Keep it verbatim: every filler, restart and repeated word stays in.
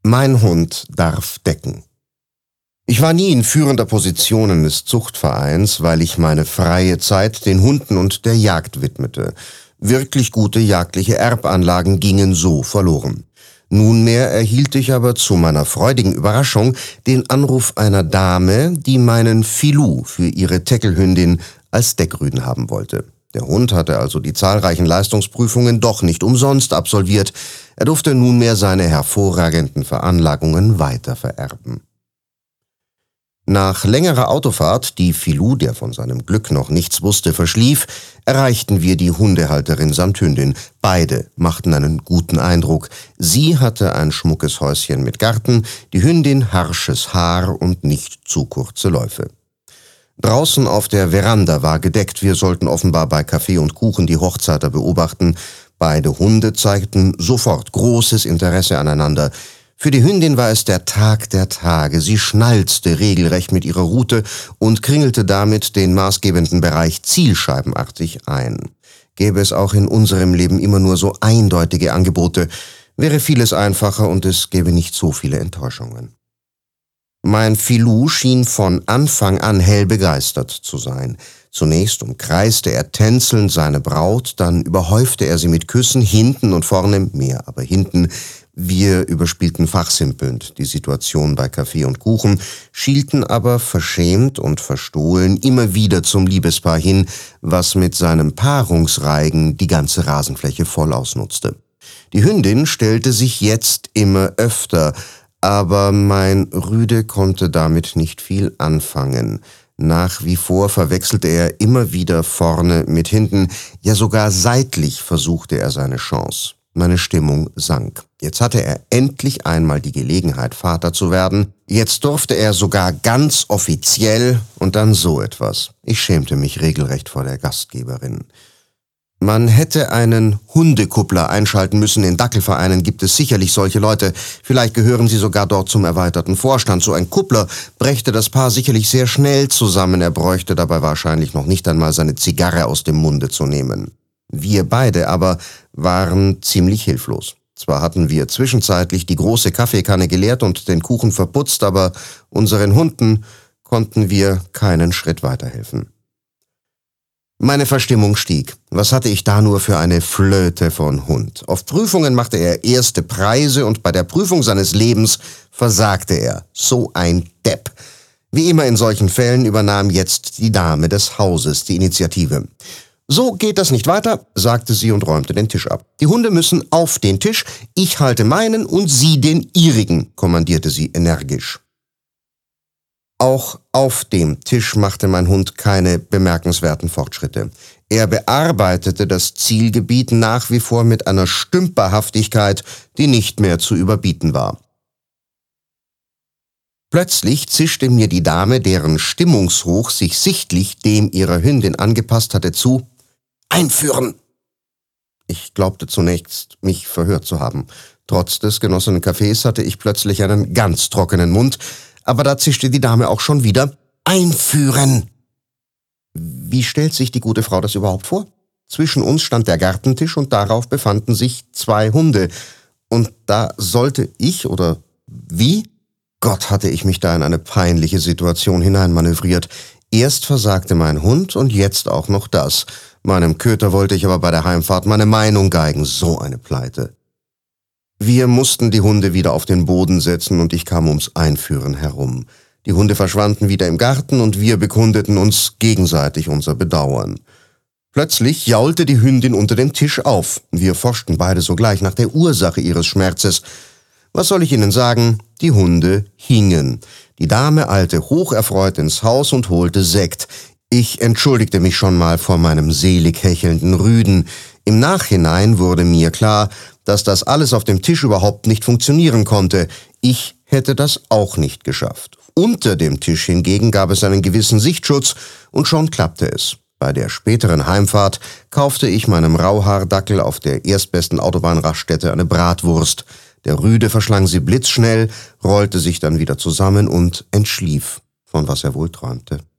Mein Hund darf decken. Ich war nie in führender Position des Zuchtvereins, weil ich meine freie Zeit den Hunden und der Jagd widmete. Wirklich gute jagdliche Erbanlagen gingen so verloren. Nunmehr erhielt ich aber zu meiner freudigen Überraschung den Anruf einer Dame, die meinen Filou für ihre Teckelhündin als Deckrüden haben wollte. Der Hund hatte also die zahlreichen Leistungsprüfungen doch nicht umsonst absolviert. Er durfte nunmehr seine hervorragenden Veranlagungen weitervererben. Nach längerer Autofahrt, die Filou, der von seinem Glück noch nichts wusste, verschlief, erreichten wir die Hundehalterin samt Hündin. Beide machten einen guten Eindruck. Sie hatte ein schmuckes Häuschen mit Garten, die Hündin harsches Haar und nicht zu kurze Läufe. Draußen auf der Veranda war gedeckt, wir sollten offenbar bei Kaffee und Kuchen die Hochzeiter beobachten. Beide Hunde zeigten sofort großes Interesse aneinander. Für die Hündin war es der Tag der Tage. Sie schnalzte regelrecht mit ihrer Rute und kringelte damit den maßgebenden Bereich zielscheibenartig ein. Gäbe es auch in unserem Leben immer nur so eindeutige Angebote, wäre vieles einfacher und es gäbe nicht so viele Enttäuschungen. Mein Filou schien von Anfang an hell begeistert zu sein. Zunächst umkreiste er tänzelnd seine Braut, dann überhäufte er sie mit Küssen, hinten und vorne, mehr aber hinten. Wir überspielten fachsimpelnd die Situation bei Kaffee und Kuchen, schielten aber verschämt und verstohlen immer wieder zum Liebespaar hin, was mit seinem Paarungsreigen die ganze Rasenfläche voll ausnutzte. Die Hündin stellte sich jetzt immer öfter, aber mein Rüde konnte damit nicht viel anfangen. Nach wie vor verwechselte er immer wieder vorne mit hinten, ja sogar seitlich versuchte er seine Chance. Meine Stimmung sank. Jetzt hatte er endlich einmal die Gelegenheit, Vater zu werden. Jetzt durfte er sogar ganz offiziell und dann so etwas. Ich schämte mich regelrecht vor der Gastgeberin. Man hätte einen Hundekuppler einschalten müssen. In Dackelvereinen gibt es sicherlich solche Leute. Vielleicht gehören sie sogar dort zum erweiterten Vorstand. So ein Kuppler brächte das Paar sicherlich sehr schnell zusammen. Er bräuchte dabei wahrscheinlich noch nicht einmal seine Zigarre aus dem Munde zu nehmen. Wir beide aber waren ziemlich hilflos. Zwar hatten wir zwischenzeitlich die große Kaffeekanne geleert und den Kuchen verputzt, aber unseren Hunden konnten wir keinen Schritt weiterhelfen. Meine Verstimmung stieg. Was hatte ich da nur für eine Flöte von Hund? Auf Prüfungen machte er erste Preise und bei der Prüfung seines Lebens versagte er. So ein Depp. Wie immer in solchen Fällen übernahm jetzt die Dame des Hauses die Initiative. »So geht das nicht weiter«, sagte sie und räumte den Tisch ab. »Die Hunde müssen auf den Tisch, ich halte meinen und Sie den Ihrigen«, kommandierte sie energisch. Auch auf dem Tisch machte mein Hund keine bemerkenswerten Fortschritte. Er bearbeitete das Zielgebiet nach wie vor mit einer Stümperhaftigkeit, die nicht mehr zu überbieten war. Plötzlich zischte mir die Dame, deren Stimmungshoch sich sichtlich dem ihrer Hündin angepasst hatte, zu: »Einführen!« Ich glaubte zunächst, mich verhört zu haben. Trotz des genossenen Kaffees hatte ich plötzlich einen ganz trockenen Mund, aber da zischte die Dame auch schon wieder: »Einführen!« Wie stellt sich die gute Frau das überhaupt vor? Zwischen uns stand der Gartentisch und darauf befanden sich zwei Hunde. Und da sollte ich, oder wie? Gott, hatte ich mich da in eine peinliche Situation hineinmanövriert. Erst versagte mein Hund und jetzt auch noch das. Meinem Köter wollte ich aber bei der Heimfahrt meine Meinung geigen. So eine Pleite. Wir mussten die Hunde wieder auf den Boden setzen und ich kam ums Einführen herum. Die Hunde verschwanden wieder im Garten und wir bekundeten uns gegenseitig unser Bedauern. Plötzlich jaulte die Hündin unter dem Tisch auf. Wir forschten beide sogleich nach der Ursache ihres Schmerzes. Was soll ich Ihnen sagen? Die Hunde hingen. Die Dame eilte hocherfreut ins Haus und holte Sekt. Ich entschuldigte mich schon mal vor meinem selig hechelnden Rüden. Im Nachhinein wurde mir klar, dass das alles auf dem Tisch überhaupt nicht funktionieren konnte. Ich hätte das auch nicht geschafft. Unter dem Tisch hingegen gab es einen gewissen Sichtschutz und schon klappte es. Bei der späteren Heimfahrt kaufte ich meinem Rauhaardackel auf der erstbesten Autobahnraststätte eine Bratwurst. Der Rüde verschlang sie blitzschnell, rollte sich dann wieder zusammen und entschlief, von was er wohl träumte.